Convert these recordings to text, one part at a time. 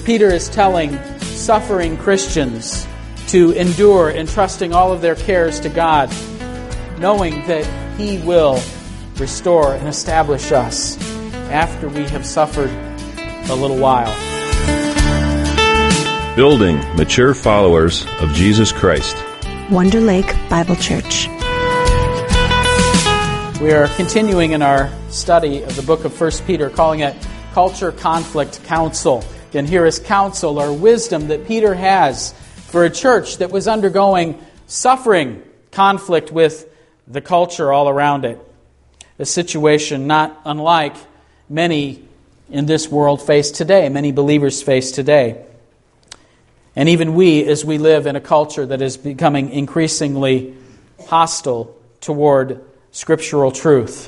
Peter is telling suffering Christians to endure, entrusting all of their cares to God, knowing that He will restore and establish us after we have suffered a little while. Building mature followers of Jesus Christ. Wonder Lake Bible Church. We are continuing in our study of the book of 1 Peter, calling it Culture, Conflict, Counsel. And here is counsel or wisdom that Peter has for a church that was undergoing suffering, conflict with the culture all around it. A situation not unlike many in this world face today, many believers face today. And even we, as we live in a culture that is becoming increasingly hostile toward scriptural truth.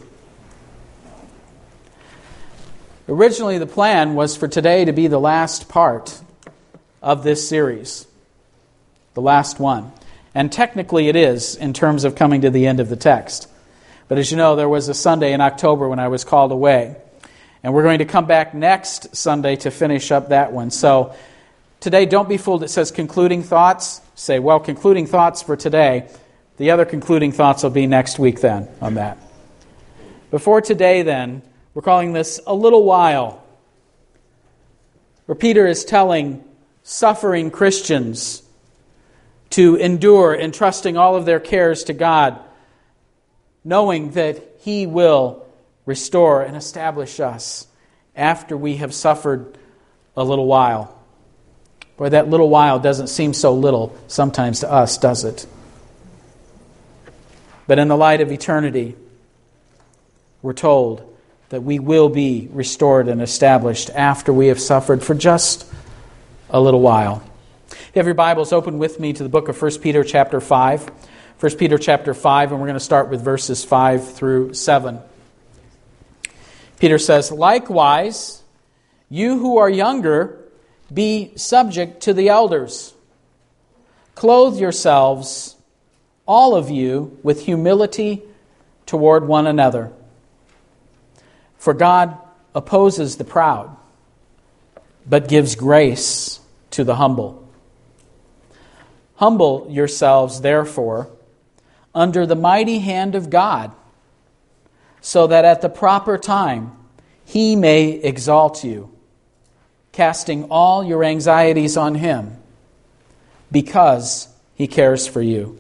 Originally, the plan was for today to be the last part of this series, the last one. And technically it is in terms of coming to the end of the text. But as you know, there was a Sunday in October when I was called away. And we're going to come back next Sunday to finish up that one. So today, don't be fooled. It says concluding thoughts. Say, well, concluding thoughts for today. The other concluding thoughts will be next week then on that. Before today then, we're calling this a little while, where Peter is telling suffering Christians to endure, entrusting all of their cares to God, knowing that He will restore and establish us after we have suffered a little while. Boy, that little while doesn't seem so little sometimes to us, does it? But in the light of eternity, we're told that we will be restored and established after we have suffered for just a little while. If you have your Bibles, open with me to the book of 1 Peter chapter 5. 1 Peter chapter 5, and we're going to start with verses 5 through 7. Peter says, "Likewise, you who are younger, be subject to the elders. Clothe yourselves, all of you, with humility toward one another. For God opposes the proud, but gives grace to the humble. Humble yourselves, therefore, under the mighty hand of God, so that at the proper time He may exalt you, casting all your anxieties on Him, because He cares for you."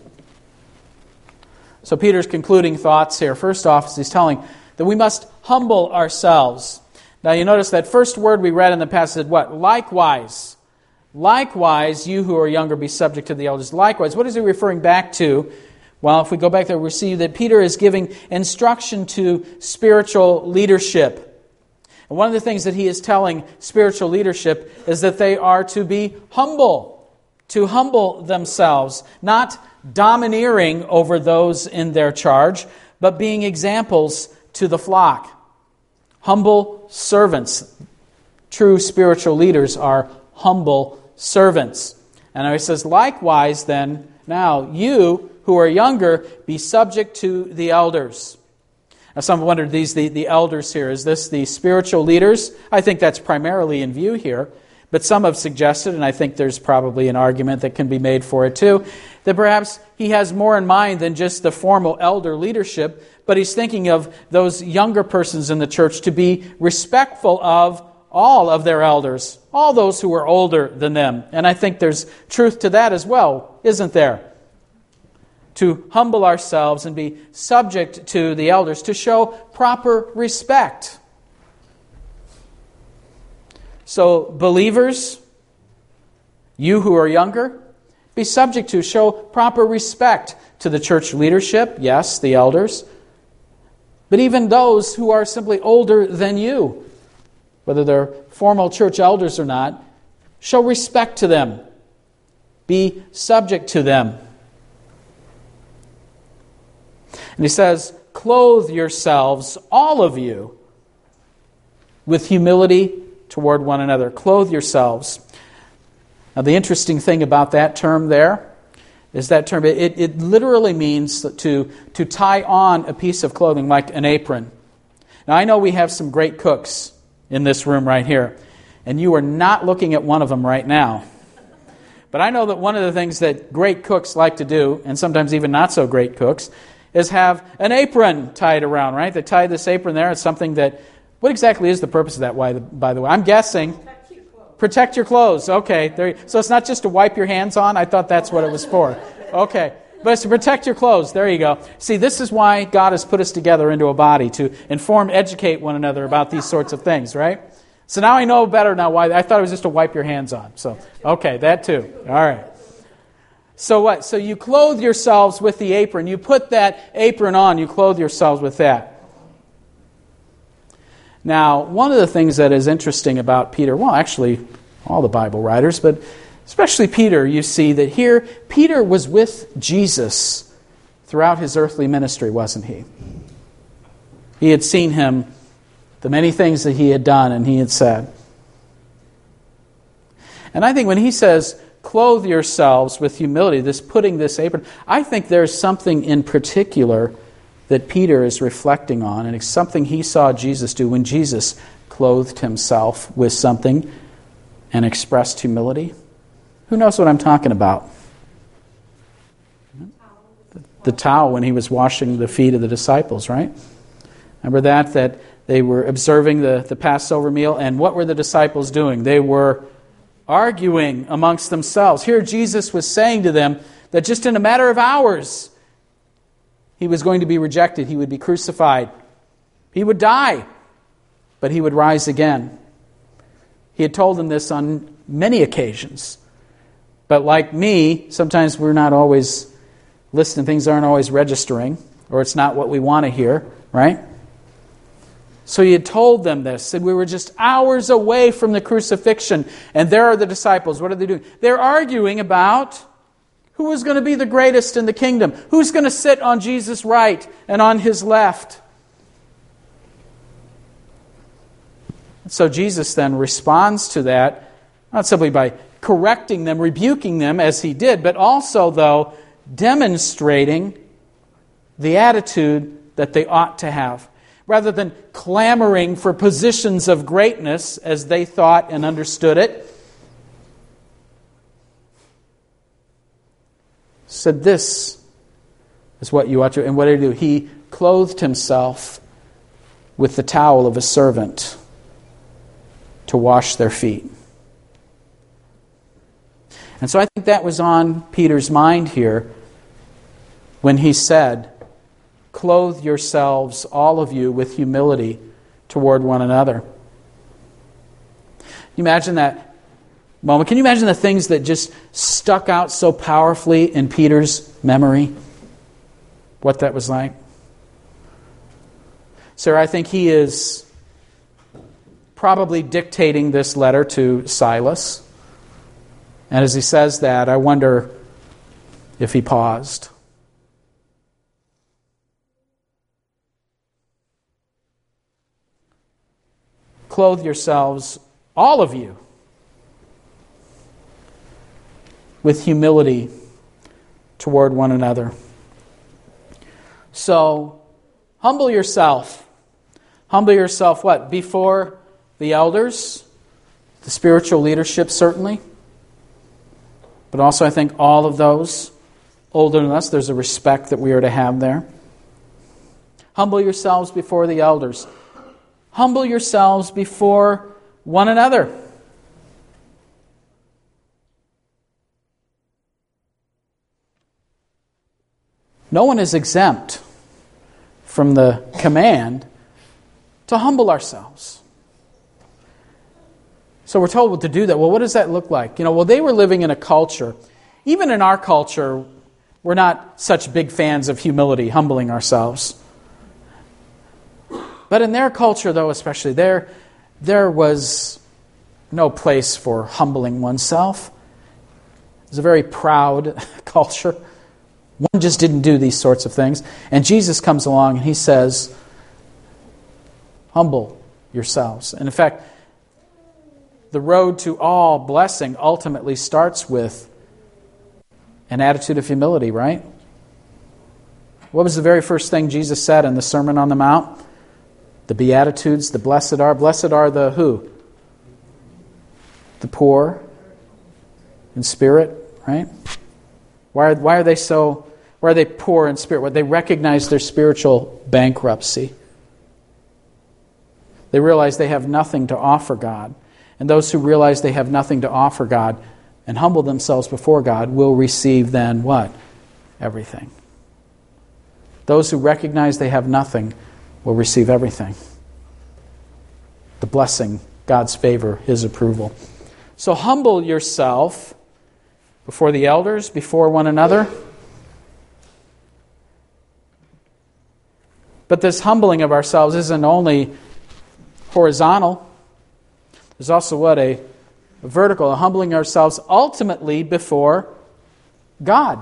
So Peter's concluding thoughts here. First off, he's telling that we must humble ourselves. Now you notice that first word we read in the passage said what? Likewise. Likewise, you who are younger, be subject to the elders. Likewise, what is he referring back to? Well, if we go back there, we see that Peter is giving instruction to spiritual leadership. And one of the things that he is telling spiritual leadership is that they are to be humble, to humble themselves, not domineering over those in their charge, but being examples to the flock. Humble servants. True spiritual leaders are humble servants. And he says, likewise then, now you who are younger, be subject to the elders. Now some have wondered, the elders here, is this the spiritual leaders? I think that's primarily in view here. But some have suggested, and I think there's probably an argument that can be made for it too, that perhaps he has more in mind than just the formal elder leadership, but he's thinking of those younger persons in the church to be respectful of all of their elders, all those who are older than them. And I think there's truth to that as well, isn't there? To humble ourselves and be subject to the elders, to show proper respect. So, believers, you who are younger, be subject to, show proper respect to the church leadership, yes, the elders, but even those who are simply older than you, whether they're formal church elders or not, show respect to them. Be subject to them. And he says, clothe yourselves, all of you, with humility toward one another. Clothe yourselves. Now the interesting thing about that term there is that term, it literally means to tie on a piece of clothing like an apron. Now I know we have some great cooks in this room right here. And you are not looking at one of them right now. But I know that one of the things that great cooks like to do, and sometimes even not so great cooks, is have an apron tied around, right? They tie this apron there. It's something that... What exactly is the purpose of that, by the way? I'm guessing... Protect your clothes. Okay. So it's not just to wipe your hands on? I thought that's what it was for. Okay. But it's to protect your clothes. There you go. See, this is why God has put us together into a body, to inform, educate one another about these sorts of things, right? So now I know better now why. I thought it was just to wipe your hands on. So, okay, that too. All right. So what? So you clothe yourselves with the apron. You put that apron on. You clothe yourselves with that. Now, one of the things that is interesting about Peter, well, actually, all the Bible writers, but especially Peter, you see that here, Peter was with Jesus throughout his earthly ministry, wasn't he? He had seen him, the many things that he had done and he had said. And I think when he says, clothe yourselves with humility, this putting this apron, I think there's something in particular that Peter is reflecting on, and it's something he saw Jesus do when Jesus clothed himself with something and expressed humility. Who knows what I'm talking about? The towel when he was washing the feet of the disciples, right? Remember that they were observing the Passover meal, and what were the disciples doing? They were arguing amongst themselves. Here Jesus was saying to them that just in a matter of hours, he was going to be rejected. He would be crucified. He would die, but he would rise again. He had told them this on many occasions. But like me, sometimes we're not always listening. Things aren't always registering, or it's not what we want to hear, right? So he had told them this, said we were just hours away from the crucifixion, and there are the disciples. What are they doing? They're arguing about who is going to be the greatest in the kingdom? Who's going to sit on Jesus' right and on his left? So Jesus then responds to that, not simply by correcting them, rebuking them as he did, but also, though, demonstrating the attitude that they ought to have. Rather than clamoring for positions of greatness as they thought and understood it, said, this is what you ought to. And what did he do? He clothed himself with the towel of a servant to wash their feet. And so I think that was on Peter's mind here when he said, clothe yourselves, all of you, with humility toward one another. Can you imagine that moment? Can you imagine the things that just stuck out so powerfully in Peter's memory? What that was like? Sir, I think he is probably dictating this letter to Silas. And as he says that, I wonder if he paused. Clothe yourselves, all of you, with humility toward one another. So, humble yourself. Humble yourself what? Before the elders, the spiritual leadership certainly, but also I think all of those older than us, there's a respect that we are to have there. Humble yourselves before the elders. Humble yourselves before one another. No one is exempt from the command to humble ourselves. So we're told to do that. Well, what does that look like? Well, they were living in a culture. Even in our culture, we're not such big fans of humility, humbling ourselves. But in their culture, though, especially, there was no place for humbling oneself. It was a very proud culture. One just didn't do these sorts of things. And Jesus comes along and he says, humble yourselves. And in fact, the road to all blessing ultimately starts with an attitude of humility, right? What was the very first thing Jesus said in the Sermon on the Mount? The Beatitudes, the blessed are. Blessed are the who? the poor in spirit, right? Why are they poor in spirit? Well, they recognize their spiritual bankruptcy. They realize they have nothing to offer God. And those who realize they have nothing to offer God and humble themselves before God will receive then what? Everything. Those who recognize they have nothing will receive everything. The blessing, God's favor, His approval. So humble yourself before the elders, before one another. But this humbling of ourselves isn't only horizontal. There's also a vertical, a humbling ourselves ultimately before God.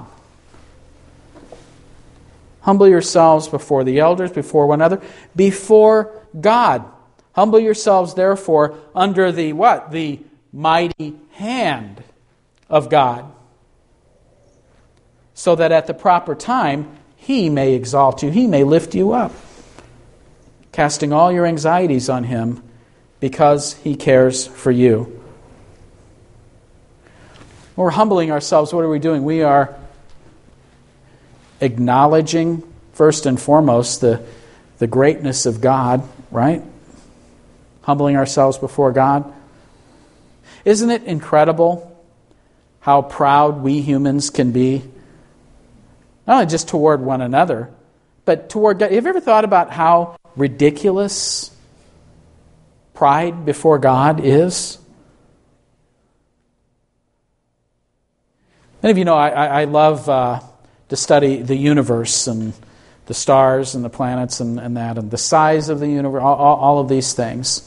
Humble yourselves before the elders, before one another, before God. Humble yourselves, therefore, under the what? The mighty hand of God, so that at the proper time He may exalt you, He may lift you up, casting all your anxieties on Him because He cares for you. When we're humbling ourselves, what are we doing? We are acknowledging, first and foremost, the greatness of God, right? Humbling ourselves before God. Isn't it incredible how proud we humans can be? Not only just toward one another, but toward God. Have you ever thought about how ridiculous pride before God is? Many of you know I love to study the universe and the stars and the planets and that, and the size of the universe, all of these things.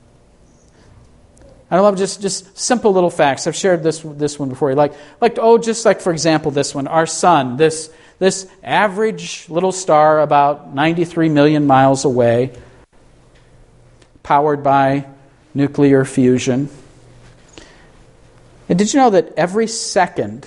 I love just simple little facts. I've shared this one before. Just like for example, this one, our sun, this average little star about 93 million miles away, powered by nuclear fusion. And did you know that every second,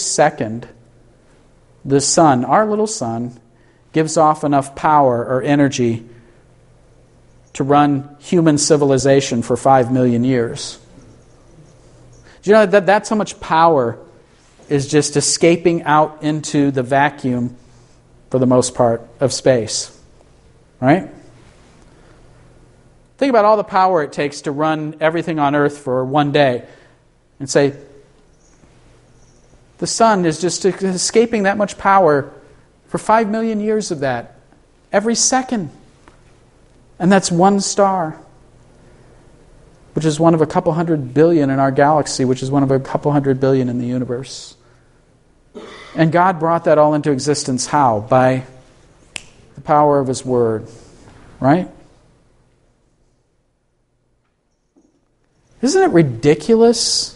the sun, our little sun, gives off enough power or energy to run human civilization for 5 million years? Do you know that that's how much power is just escaping out into the vacuum, for the most part, of space? Right? Think about all the power it takes to run everything on Earth for one day. And say, the sun is just escaping that much power for 5 million years of that. Every second. And that's one star, which is one of a couple hundred billion in our galaxy, which is one of a couple hundred billion in the universe. And God brought that all into existence how? By the power of His Word. Right? Isn't it ridiculous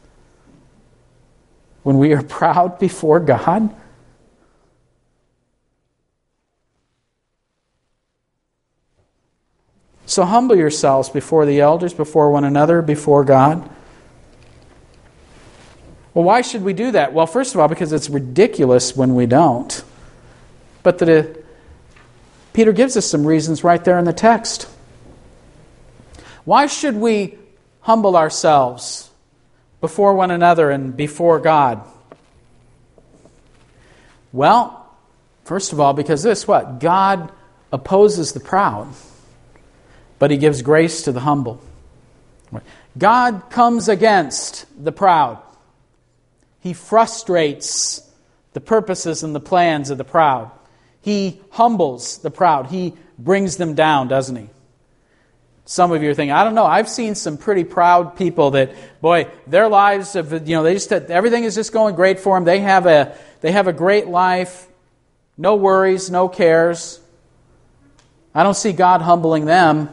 when we are proud before God? So humble yourselves before the elders, before one another, before God. Well, why should we do that? Well, first of all, because it's ridiculous when we don't. But Peter gives us some reasons right there in the text. Why should we humble ourselves before one another and before God? Well, first of all, because God opposes the proud, but He gives grace to the humble. God comes against the proud. He frustrates the purposes and the plans of the proud. He humbles the proud. He brings them down, doesn't He? Some of you are thinking, I don't know, I've seen some pretty proud people that, boy, their lives have, everything is just going great for them. They have a great life, no worries, no cares. I don't see God humbling them.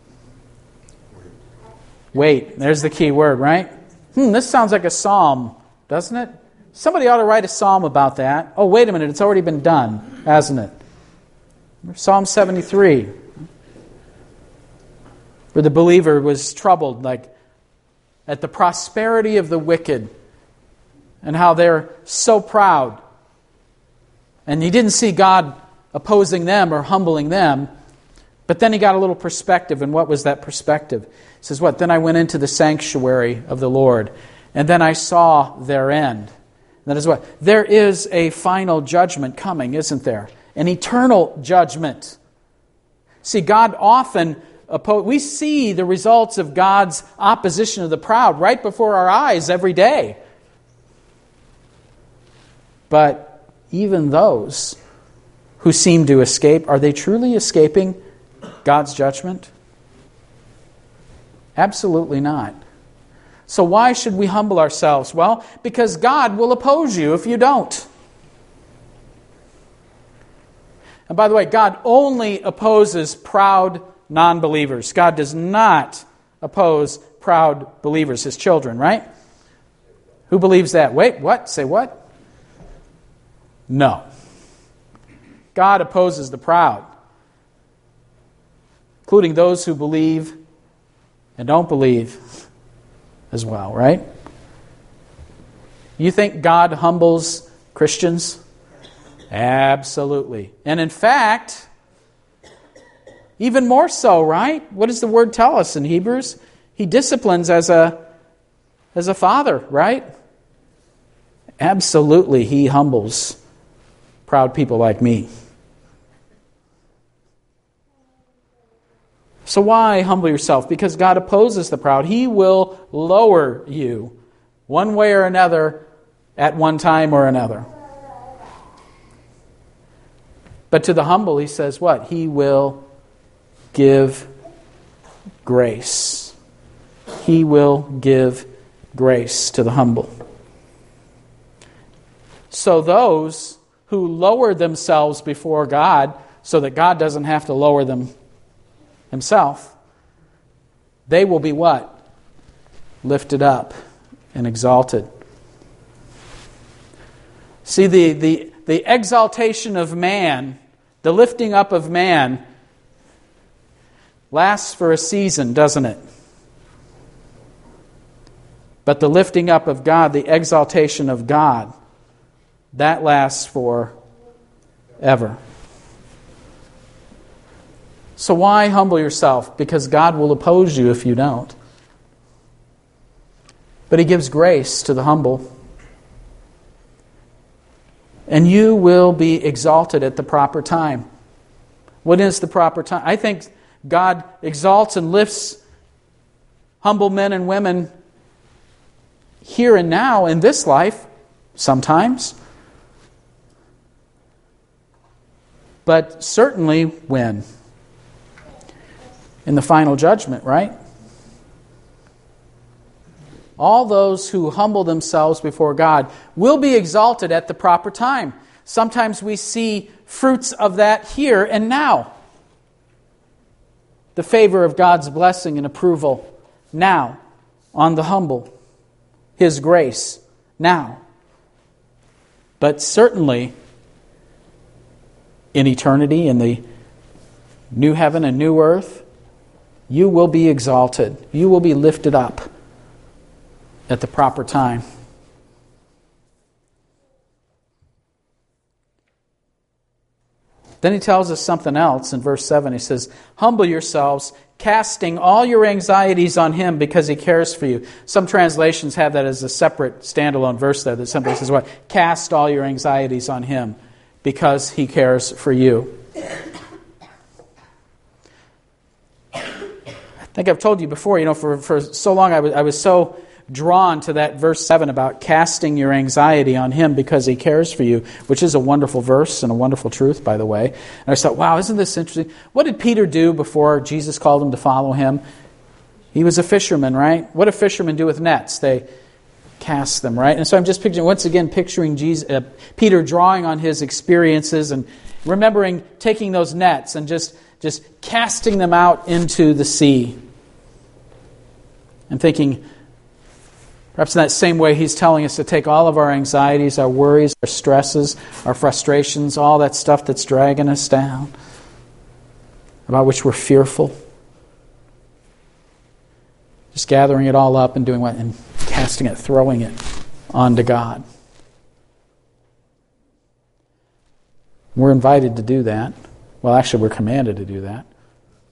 Wait, there's the key word, right? This sounds like a psalm, doesn't it? Somebody ought to write a psalm about that. Oh, wait a minute, it's already been done, hasn't it? Psalm 73. Where the believer was troubled at the prosperity of the wicked and how they're so proud. And he didn't see God opposing them or humbling them, But then he got a little perspective, and what was that perspective? He says, what? Then I went into the sanctuary of the Lord, and then I saw their end. That is what? There is a final judgment coming, isn't there? An eternal judgment. See, God often we see the results of God's opposition of the proud right before our eyes every day. But even those who seem to escape, are they truly escaping God's judgment? Absolutely not. So why should we humble ourselves? Well, because God will oppose you if you don't. And by the way, God only opposes proud non-believers. God does not oppose proud believers, His children, right? Who believes that? Wait, what? Say what? No. God opposes the proud, including those who believe and don't believe as well, right? You think God humbles Christians? Absolutely. And in fact, even more so, right? What does the word tell us in Hebrews? He disciplines as a father, right? Absolutely, He humbles proud people like me. So why humble yourself? Because God opposes the proud. He will lower you one way or another at one time or another. But to the humble, He says what? He will give grace. He will give grace to the humble. So those who lower themselves before God so that God doesn't have to lower them Himself, they will be what? Lifted up and exalted. See, the exaltation of man, the lifting up of man, lasts for a season, doesn't it? But the lifting up of God, the exaltation of God, that lasts forever. So why humble yourself? Because God will oppose you if you don't. But He gives grace to the humble. And you will be exalted at the proper time. What is the proper time? I think God exalts and lifts humble men and women here and now in this life, sometimes. But certainly when? In the final judgment, right? All those who humble themselves before God will be exalted at the proper time. Sometimes we see fruits of that here and now. The favor of God's blessing and approval now on the humble. His grace now. But certainly in eternity, in the new heaven and new earth, you will be exalted. You will be lifted up at the proper time. Then he tells us something else in verse 7. He says, humble yourselves, casting all your anxieties on Him because He cares for you. Some translations have that as a separate standalone verse there that simply says what? Cast all your anxieties on Him because He cares for you. I think I've told you before, for so long I was so drawn to that verse 7 about casting your anxiety on Him because He cares for you, which is a wonderful verse and a wonderful truth, by the way. And I thought, wow, isn't this interesting? What did Peter do before Jesus called him to follow Him? He was a fisherman, right? What do fishermen do with nets? They cast them, right? And so I'm just picturing Jesus, Peter drawing on his experiences and remembering taking those nets and just casting them out into the sea. And thinking, perhaps in that same way He's telling us to take all of our anxieties, our worries, our stresses, our frustrations, all that stuff that's dragging us down, about which we're fearful. Just gathering it all up and doing what? And casting it, throwing it onto God. We're invited to do that. Well, actually, we're commanded to do that.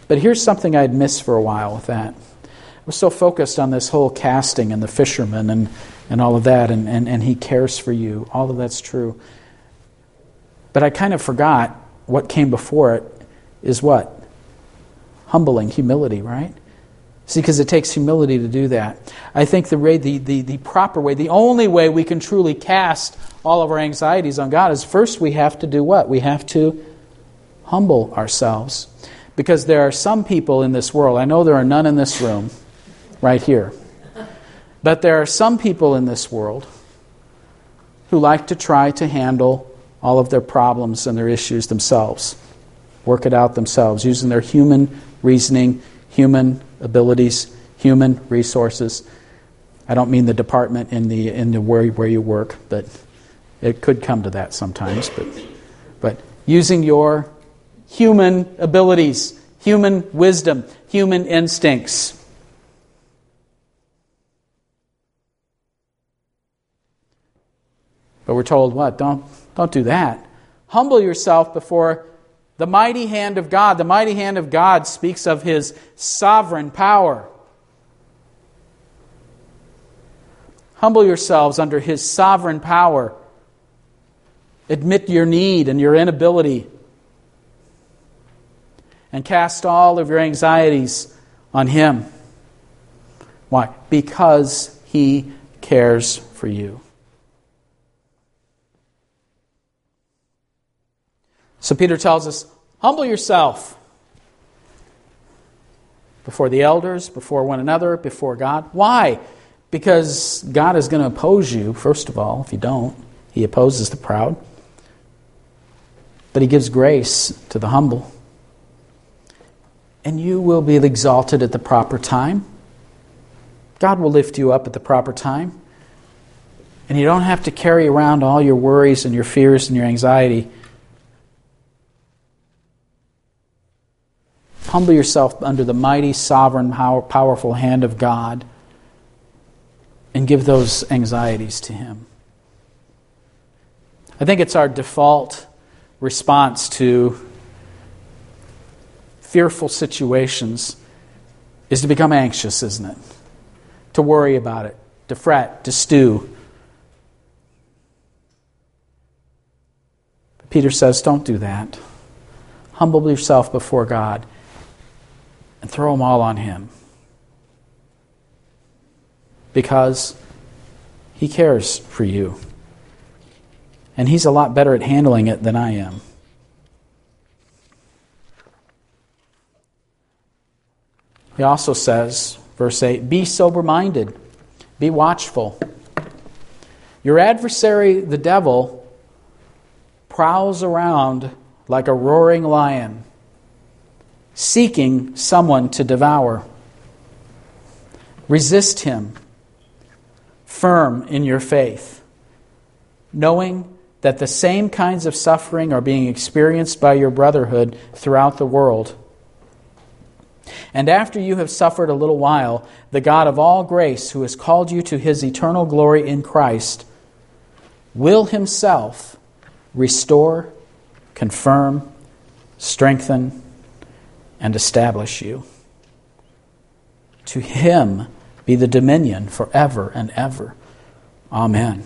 But here's something I'd missed for a while with that. I was so focused on this whole casting and the fisherman and all of that, and he cares for you. All of that's true. But I kind of forgot what came before it is what? Humbling, humility, right? See, because it takes humility to do that. I think the proper way, the only way we can truly cast all of our anxieties on God is first we have to do what? We have to humble ourselves. Because there are some people in this world, I know there are none in this room, right here, but there are some people in this world who like to try to handle all of their problems and their issues themselves, work it out themselves, using their human reasoning, human abilities, human resources. I don't mean the department in the where you work, but it could come to that sometimes. But using your human abilities, human wisdom, human instincts. But we're told what? Don't do that. Humble yourself before the mighty hand of God. The mighty hand of God speaks of His sovereign power. Humble yourselves under His sovereign power. Admit your need and your inability. And cast all of your anxieties on Him. Why? Because He cares for you. So Peter tells us, humble yourself before the elders, before one another, before God. Why? Because God is going to oppose you, first of all, if you don't. He opposes the proud. But He gives grace to the humble. And you will be exalted at the proper time. God will lift you up at the proper time. And you don't have to carry around all your worries and your fears and your anxiety. Humble yourself under the mighty, sovereign, powerful hand of God and give those anxieties to Him. I think it's our default response to fearful situations is to become anxious, isn't it? To worry about it, to fret, to stew. But Peter says, don't do that. Humble yourself before God and throw them all on Him. Because He cares for you. And He's a lot better at handling it than I am. He also says, verse 8, be sober-minded, be watchful. Your adversary, the devil, prowls around like a roaring lion, seeking someone to devour. Resist him, firm in your faith, knowing that the same kinds of suffering are being experienced by your brotherhood throughout the world. And after you have suffered a little while, the God of all grace, who has called you to His eternal glory in Christ, will Himself restore, confirm, strengthen, and establish you. To Him be the dominion forever and ever. Amen.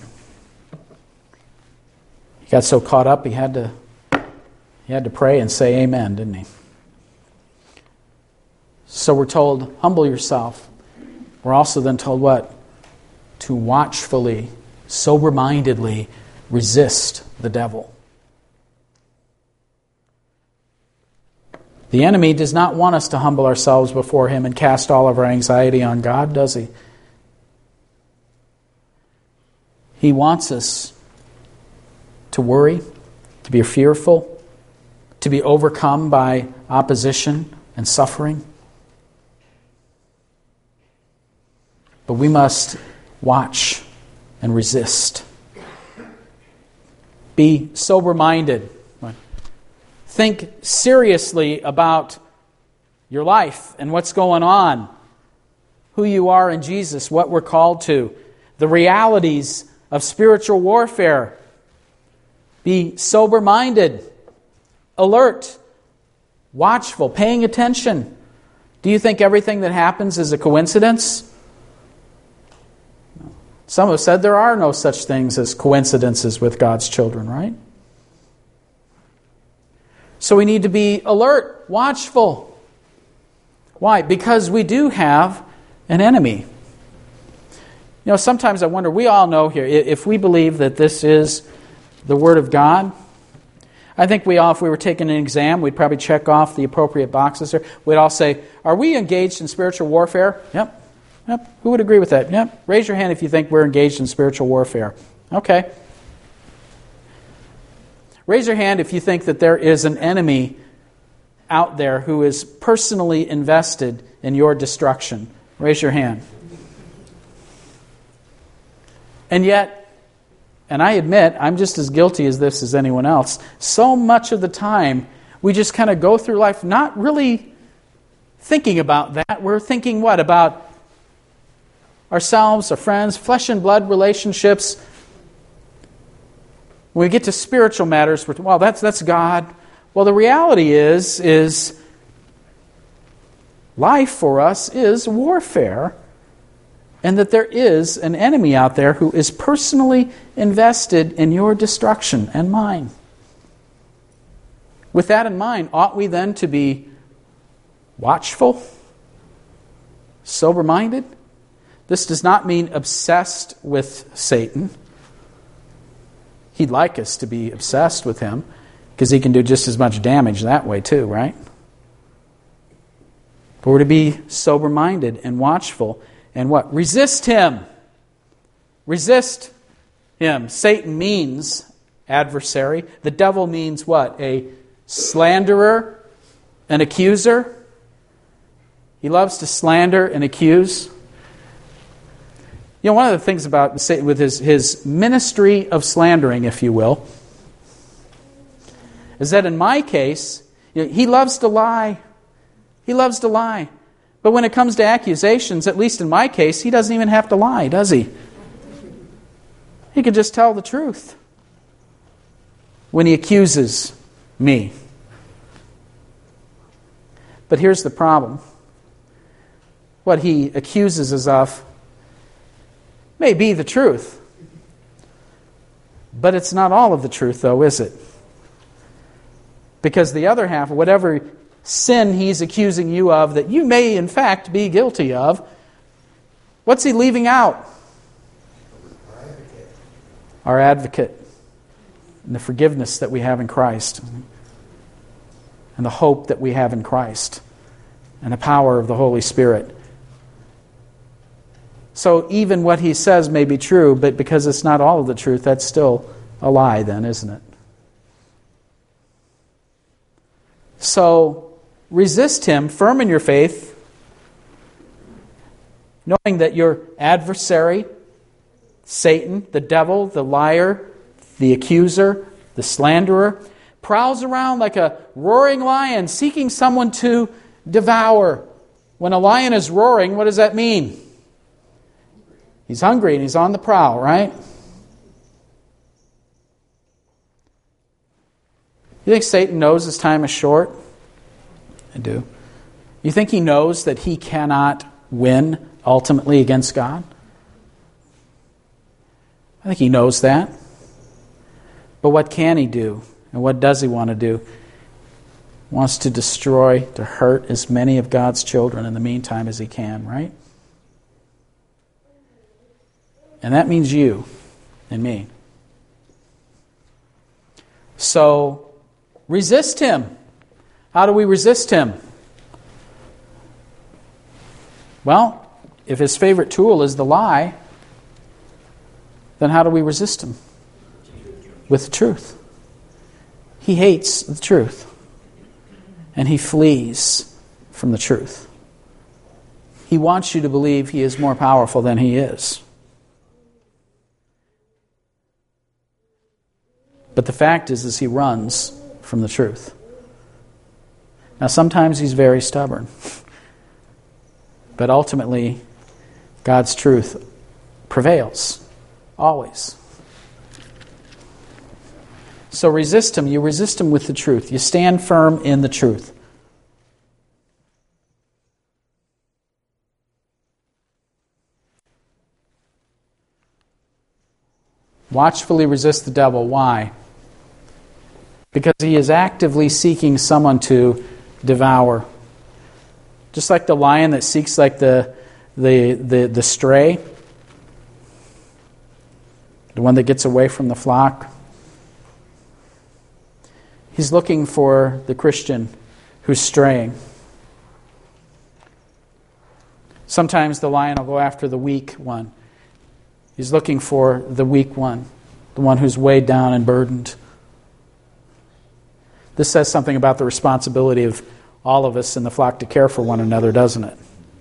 He got so caught up he had to pray and say amen, didn't he? So we're told, humble yourself. We're also then told what? To watchfully, sober-mindedly resist the devil. The enemy does not want us to humble ourselves before him and cast all of our anxiety on God, does he? He wants us to worry, to be fearful, to be overcome by opposition and suffering. But we must watch and resist. Be sober-minded. Think seriously about your life and what's going on, who you are in Jesus, what we're called to, the realities of spiritual warfare. Be sober-minded, alert, watchful, paying attention. Do you think everything that happens is a coincidence? Some have said there are no such things as coincidences with God's children, right? So we need to be alert, watchful. Why? Because we do have an enemy. Sometimes I wonder, we all know here, if we believe that this is the Word of God, I think we all, if we were taking an exam, we'd probably check off the appropriate boxes there. We'd all say, are we engaged in spiritual warfare? Yep. Who would agree with that? Yep. Raise your hand if you think we're engaged in spiritual warfare. Okay. Raise your hand if you think that there is an enemy out there who is personally invested in your destruction. Raise your hand. And yet, and I admit, I'm just as guilty as this as anyone else, so much of the time we just kind of go through life not really thinking about that. We're thinking what? About ourselves, our friends, flesh and blood relationships. When we get to spiritual matters, well, that's God. Well, the reality is life for us is warfare, and that there is an enemy out there who is personally invested in your destruction and mine. With that in mind, ought we then to be watchful, sober-minded? This does not mean obsessed with Satan. He'd like us to be obsessed with him, because he can do just as much damage that way too, right? But we're to be sober-minded and watchful. And what? Resist him. Resist him. Satan means adversary. The devil means what? A slanderer, an accuser. He loves to slander and accuse. One of the things about Satan with his ministry of slandering, if you will, is that in my case, he loves to lie. He loves to lie. But when it comes to accusations, at least in my case, he doesn't even have to lie, does he? He can just tell the truth when he accuses me. But here's the problem. What he accuses us of may be the truth. But it's not all of the truth, though, is it? Because the other half, whatever sin he's accusing you of that you may in fact be guilty of, what's he leaving out? Our advocate. And the forgiveness that we have in Christ. And the hope that we have in Christ. And the power of the Holy Spirit. So even what he says may be true, but because it's not all of the truth, that's still a lie then, isn't it? So resist him, firm in your faith, knowing that your adversary, Satan, the devil, the liar, the accuser, the slanderer, prowls around like a roaring lion, seeking someone to devour. When a lion is roaring, what does that mean? He's hungry and he's on the prowl, right? You think Satan knows his time is short? I do. You think he knows that he cannot win ultimately against God? I think he knows that. But what can he do? And what does he want to do? He wants to destroy, to hurt as many of God's children in the meantime as he can, right? And that means you and me. So, resist him. How do we resist him? Well, if his favorite tool is the lie, then how do we resist him? With the truth. He hates the truth. And he flees from the truth. He wants you to believe he is more powerful than he is. But the fact is he runs from the truth. Now, sometimes he's very stubborn. But ultimately, God's truth prevails. Always. So resist him. You resist him with the truth. You stand firm in the truth. Watchfully resist the devil. Why? Because he is actively seeking someone to devour. Just like the lion that seeks like the stray, the one that gets away from the flock. He's looking for the Christian who's straying. Sometimes the lion will go after the weak one. He's looking for the weak one, the one who's weighed down and burdened. This says something about the responsibility of all of us in the flock to care for one another, doesn't it?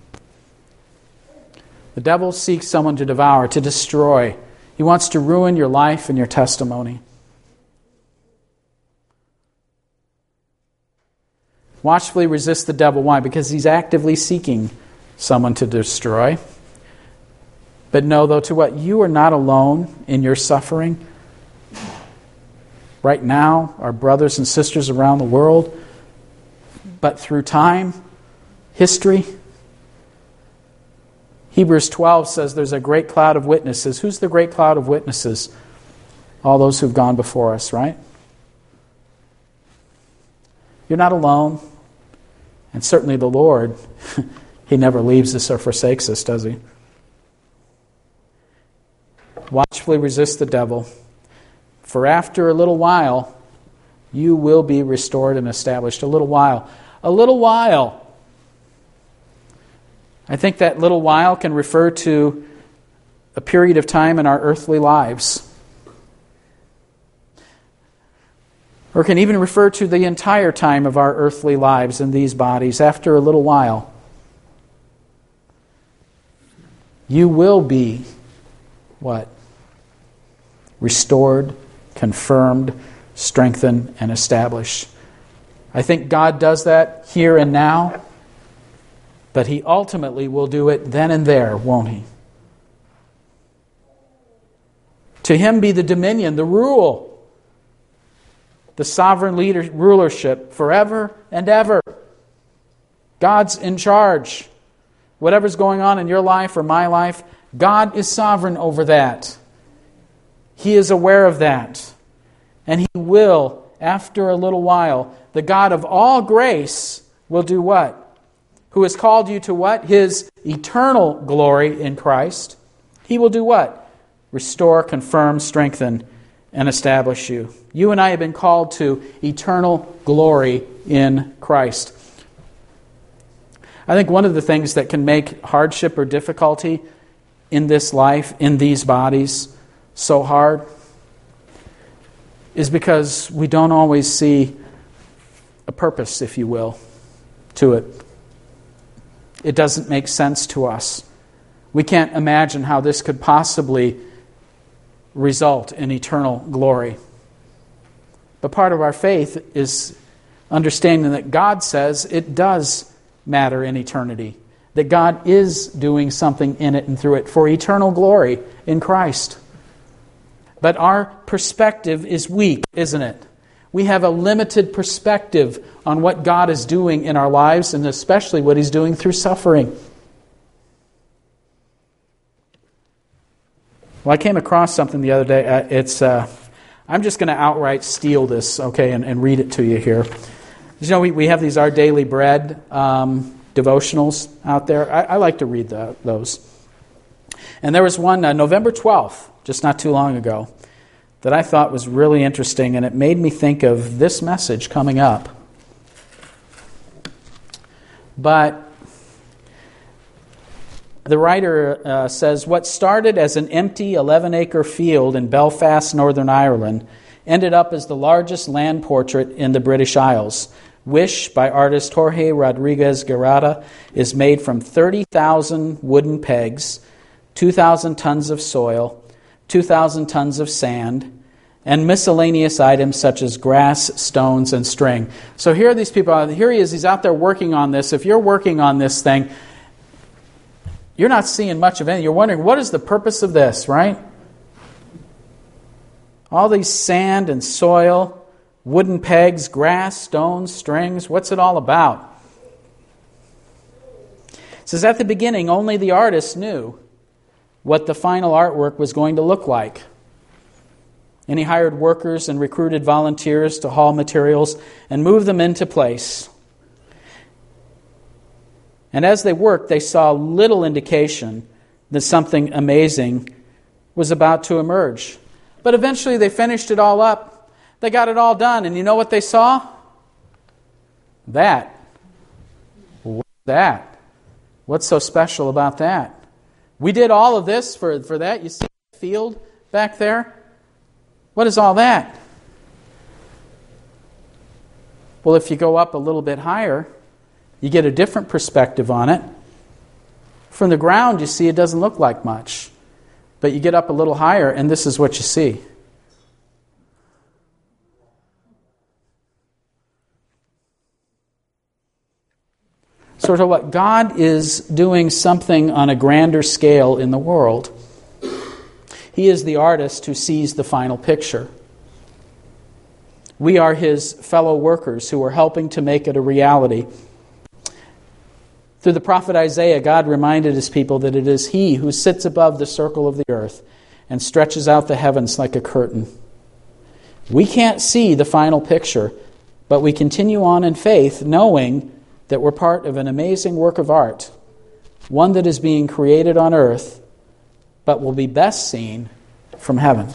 The devil seeks someone to devour, to destroy. He wants to ruin your life and your testimony. Watchfully resist the devil. Why? Because he's actively seeking someone to destroy. But know, though, to what? You are not alone in your suffering. Right now, our brothers and sisters around the world, but through time, history. Hebrews 12 says there's a great cloud of witnesses. Who's the great cloud of witnesses? All those who've gone before us, right? You're not alone. And certainly the Lord, He never leaves us or forsakes us, does He? Watchfully resist the devil, for after a little while, you will be restored and established. A little while. A little while. I think that little while can refer to a period of time in our earthly lives. Or can even refer to the entire time of our earthly lives in these bodies. After a little while, you will be what? Restored, confirmed, strengthened, and established. I think God does that here and now, but He ultimately will do it then and there, won't He? To Him be the dominion, the rule, the sovereign rulership forever and ever. God's in charge. Whatever's going on in your life or my life, God is sovereign over that. He is aware of that. And He will, after a little while, the God of all grace will do what? Who has called you to what? His eternal glory in Christ. He will do what? Restore, confirm, strengthen, and establish you. You and I have been called to eternal glory in Christ. I think one of the things that can make hardship or difficulty in this life, in these bodies, so hard is because we don't always see a purpose, if you will, to it. It doesn't make sense to us. We can't imagine how this could possibly result in eternal glory. But part of our faith is understanding that God says it does matter in eternity. That God is doing something in it and through it for eternal glory in Christ. But our perspective is weak, isn't it? We have a limited perspective on what God is doing in our lives and especially what He's doing through suffering. Well, I came across something the other day. I'm just going to outright steal this, okay, and read it to you here. You know, we have these Our Daily Bread devotionals out there. I like to read those. And there was one November 12th, just not too long ago, that I thought was really interesting, and it made me think of this message coming up. But the writer says, what started as an empty 11-acre field in Belfast, Northern Ireland, ended up as the largest land portrait in the British Isles. Wish by artist Jorge Rodriguez Garada is made from 30,000 wooden pegs, 2,000 tons of soil, 2,000 tons of sand, and miscellaneous items such as grass, stones, and string. So here are these people. Here he is. He's out there working on this. If you're working on this thing, you're not seeing much of anything. You're wondering, what is the purpose of this, right? All these sand and soil, wooden pegs, grass, stones, strings, what's it all about? It says, at the beginning, only the artist knew what the final artwork was going to look like. And he hired workers and recruited volunteers to haul materials and move them into place. And as they worked, they saw little indication that something amazing was about to emerge. But eventually they finished it all up. They got it all done. And you know what they saw? That. What's that? What's so special about that? We did all of this for that. You see the field back there? What is all that? Well, if you go up a little bit higher, you get a different perspective on it. From the ground, you see it doesn't look like much. But you get up a little higher, and this is what you see. Sort of what God is doing something on a grander scale in the world. He is the artist who sees the final picture. We are His fellow workers who are helping to make it a reality. Through the prophet Isaiah, God reminded His people that it is He who sits above the circle of the earth and stretches out the heavens like a curtain. We can't see the final picture, but we continue on in faith, knowing that we're part of an amazing work of art, one that is being created on earth, but will be best seen from heaven.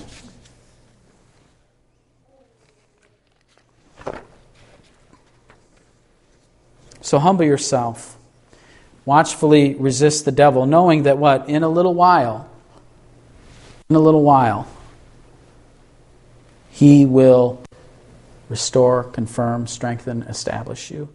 So humble yourself. Watchfully resist the devil, knowing that what? In a little while, he will restore, confirm, strengthen, establish you.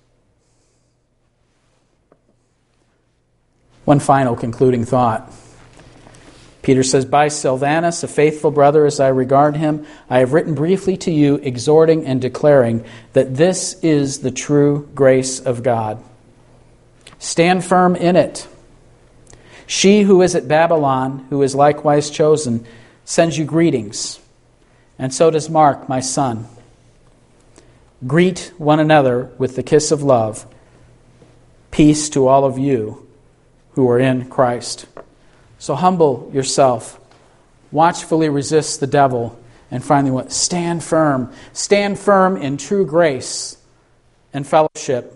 One final concluding thought. Peter says, by Silvanus, a faithful brother as I regard him, I have written briefly to you, exhorting and declaring that this is the true grace of God. Stand firm in it. She who is at Babylon, who is likewise chosen, sends you greetings, and so does Mark, my son. Greet one another with the kiss of love. Peace to all of you who are in Christ. So humble yourself, watchfully resist the devil, and finally what? Stand firm. Stand firm in true grace and fellowship.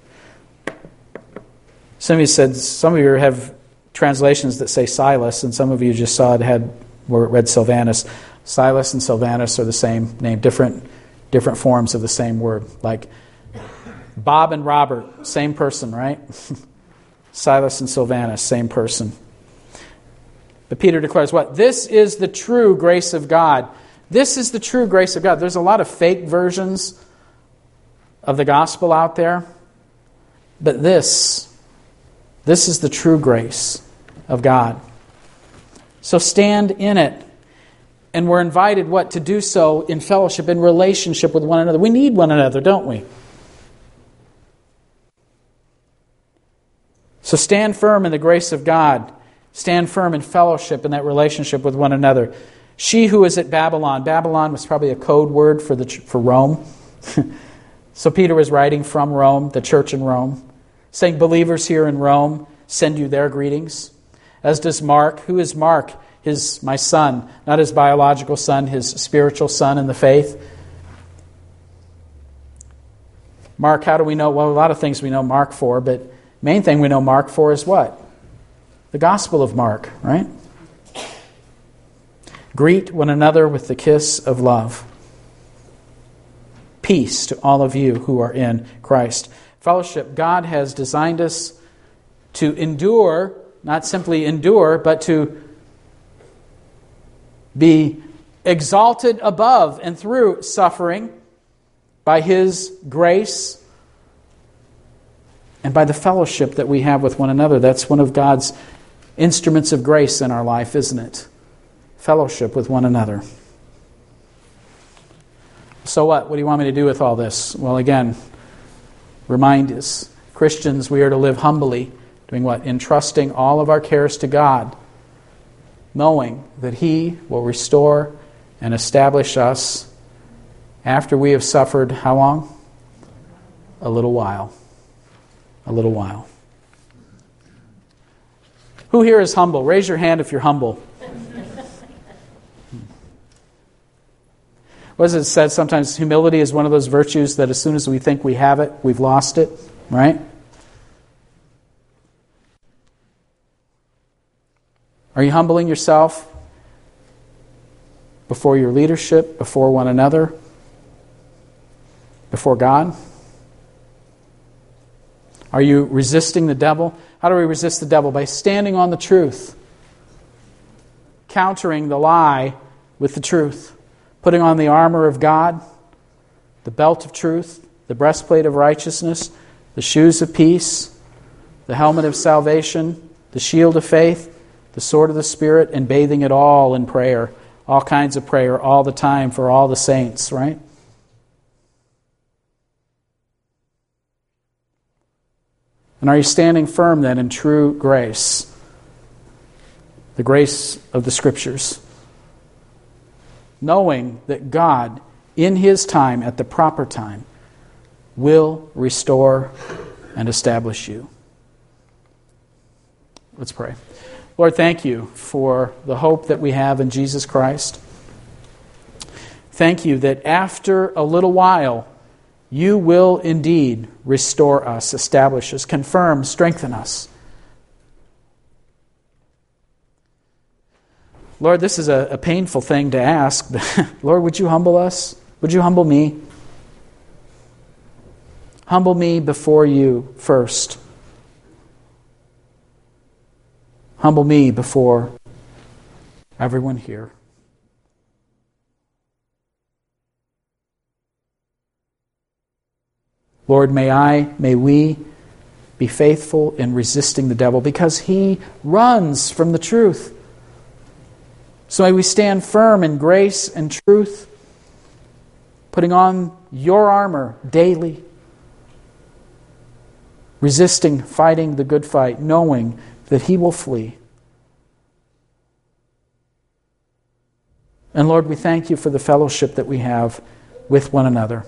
Some of you have translations that say Silas, and some of you just saw it read Silvanus. Silas and Silvanus are the same name, different forms of the same word. Like Bob and Robert, same person, right? Silas and Silvanus, same person. But Peter declares what? This is the true grace of God. This is the true grace of God. There's a lot of fake versions of the gospel out there. But this is the true grace of God. So stand in it. And we're invited, what? To do so in fellowship, in relationship with one another. We need one another, don't we? So stand firm in the grace of God. Stand firm in fellowship in that relationship with one another. She who is at Babylon. Babylon was probably a code word for Rome. So Peter was writing from Rome, the church in Rome, saying, believers here in Rome, send you their greetings. As does Mark. Who is Mark? My son. Not his biological son, his spiritual son in the faith. Mark, how do we know? Well, a lot of things we know Mark for, but main thing we know Mark for is what? The Gospel of Mark, right? Greet one another with the kiss of love. Peace to all of you who are in Christ. Fellowship, God has designed us to endure, not simply endure, but to be exalted above and through suffering by His grace and by the fellowship that we have with one another. That's one of God's instruments of grace in our life, isn't it? Fellowship with one another. So what? What do you want me to do with all this? Well, again, remind us, Christians, we are to live humbly, doing what? Entrusting all of our cares to God, knowing that He will restore and establish us after we have suffered how long? A little while. A little while. Who here is humble? Raise your hand if you're humble. What is it said? Sometimes humility is one of those virtues that as soon as we think we have it, we've lost it, right? Are you humbling yourself before your leadership, before one another, before God? Are you resisting the devil? How do we resist the devil? By standing on the truth, countering the lie with the truth, putting on the armor of God, the belt of truth, the breastplate of righteousness, the shoes of peace, the helmet of salvation, the shield of faith, the sword of the Spirit, and bathing it all in prayer. All kinds of prayer, all the time for all the saints, right? And are you standing firm then in true grace? The grace of the Scriptures. Knowing that God, in His time, at the proper time, will restore and establish you. Let's pray. Lord, thank you for the hope that we have in Jesus Christ. Thank you that after a little while, you will indeed restore us, establish us, confirm, strengthen us. Lord, this is a painful thing to ask. Lord, would you humble us? Would you humble me? Humble me before you first. Humble me before everyone here. Lord, may we be faithful in resisting the devil because he runs from the truth. So may we stand firm in grace and truth, putting on your armor daily, resisting, fighting the good fight, knowing that he will flee. And Lord, we thank you for the fellowship that we have with one another.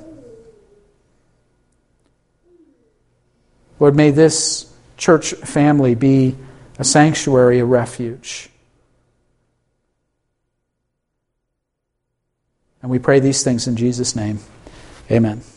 Lord, may this church family be a sanctuary, a refuge. And we pray these things in Jesus' name. Amen.